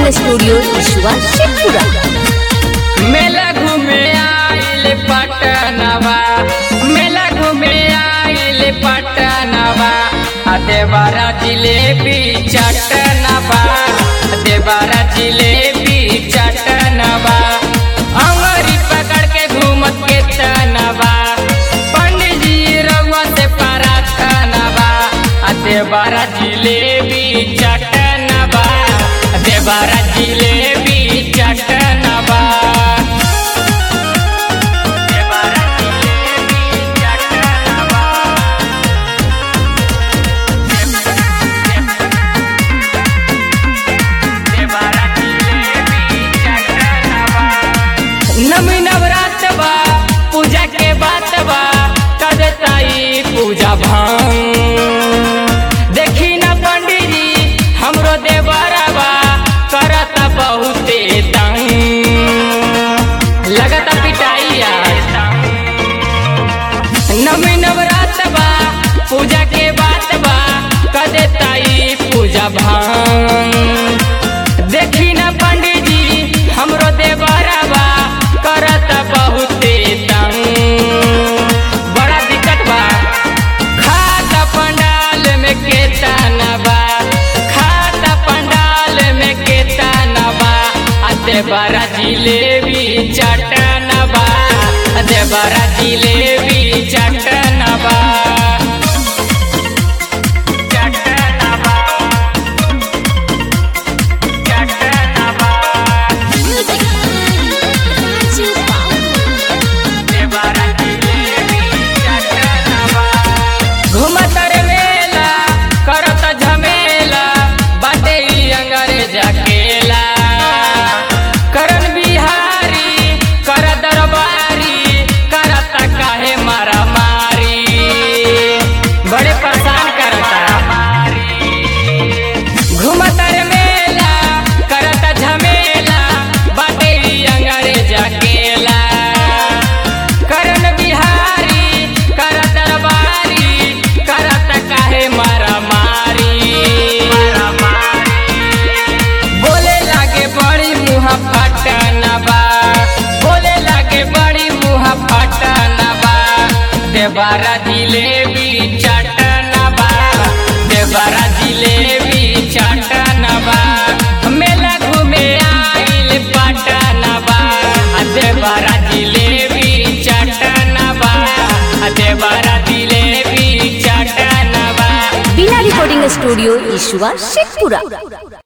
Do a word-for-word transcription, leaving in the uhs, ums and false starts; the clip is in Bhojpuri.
Recording studio ईश्वा Sheikhpura. मेला घूमे आइल पटनवा, मेला घूमे आइल पटनवा, देवरा जिलेबी चटनवा, देवरा जिलेबी चटनवा, अंगरी पकड़ के घूमत के तनवा, पंडित जी रउआ से प्रार्थनवा, देवरा जिलेबी चटनवा, देवरा जिलेबी चटनवा। नमी नवरात बा पूजा के बात बा, कदताई पूजा भांग देखी न पंडित जी हमरो देवरवा करता बहुते तंग, लगता पिटाइया। नमी नवरात बा पूजा के बात बा, कदताई पूजा भांग देखी न पंडित जी हमरो देवरवा करत बहुते तंग, बड़ा दिक्कत बा। खाता पंडाल में केतनवा, खाता पंडाल में केतनवा, देवरा जिलेबी चटनवा, देवरा जिलेबी चटनवा। घूमतर मेला करत झमेला, बाटे अंग्रेज अकेला, करन बिहारी कर दरबारी, करत काहे मारा मारी, बड़े परेशान करता। घूमतर मेला करत झमेला, बाटे अंग्रेज अकेला, करन बिहारी कर दरबारी, करत काहे मारा मारी। बोले लागे बड़ी मुँह फटनवा, बोले लागे बड़ी मुँह फटनवा, देवरा जिलेबी चटनवा, देवरा जिलेबी चटनवा। मेला घूमे आइल पटनवा, देवरा जिलेबी चटनवा, देवरा जिलेबी चटनवा। बिना रिकॉर्डिंग स्टूडियो ईश्वा शेखपुरा।